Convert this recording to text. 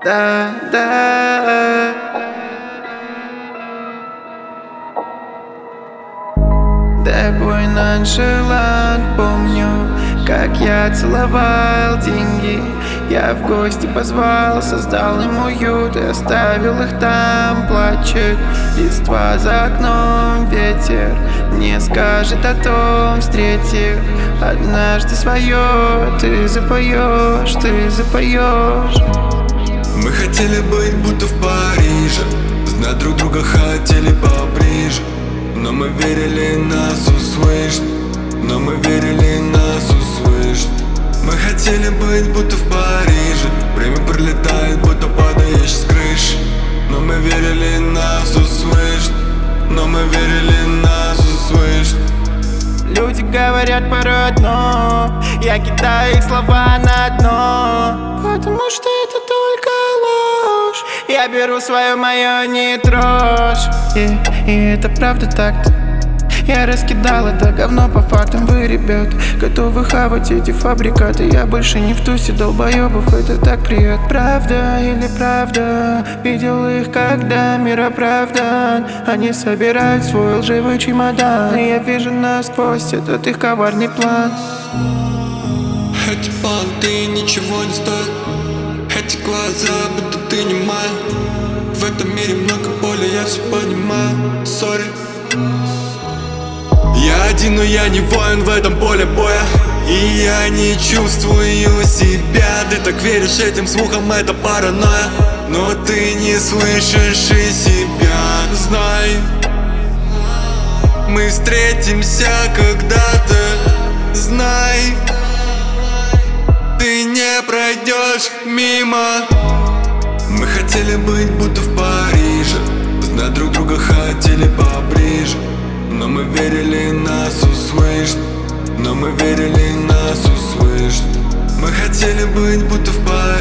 да, да. Такой ноншалант, помню, как я целовал деньги. Я в гости позвал, создал им уют и оставил их там. Плачет листва за окном, ветер не скажет о том, встретив однажды свое. Ты запоешь, ты запоешь. Мы хотели быть будто в Париже, знать друг друга хотели поближе. Но мы верили, нас услышат. Но мы верили, нас услышат. Мы хотели быть будто в Париже. Время пролетает, будто падаешь с крыши. Но мы верили, нас услышат. Но мы верили, нас услышат. Люди говорят порой одно, я кидаю их слова на дно, потому что это только ложь. Я беру свое, мое не трожь. И это правда так-то. Я раскидал это говно по фактам. Вы, ребят, готовы хавать эти фабрикаты. Я больше не в тусе долбоебов, это так приятно. Правда или правда? Видел их, когда мир оправдан. Они собирают свой лживый чемодан, и я вижу насквозь этот их коварный план. Эти понты ничего не стоят. Эти глаза, будто ты не моя. В этом мире много боли, я все понимаю. Сори. Я один, но я не воин в этом поле боя. И я не чувствую себя. Ты так веришь этим слухам, это паранойя. Но ты не слышишь и себя. Знай, мы встретимся когда-то. Знай, ты не пройдешь мимо. Мы хотели быть будто в Париже, знать друг друга хотели поближе. Но мы верили, нас услышат. Но мы верили, нас услышат. Мы хотели быть будто в Париже.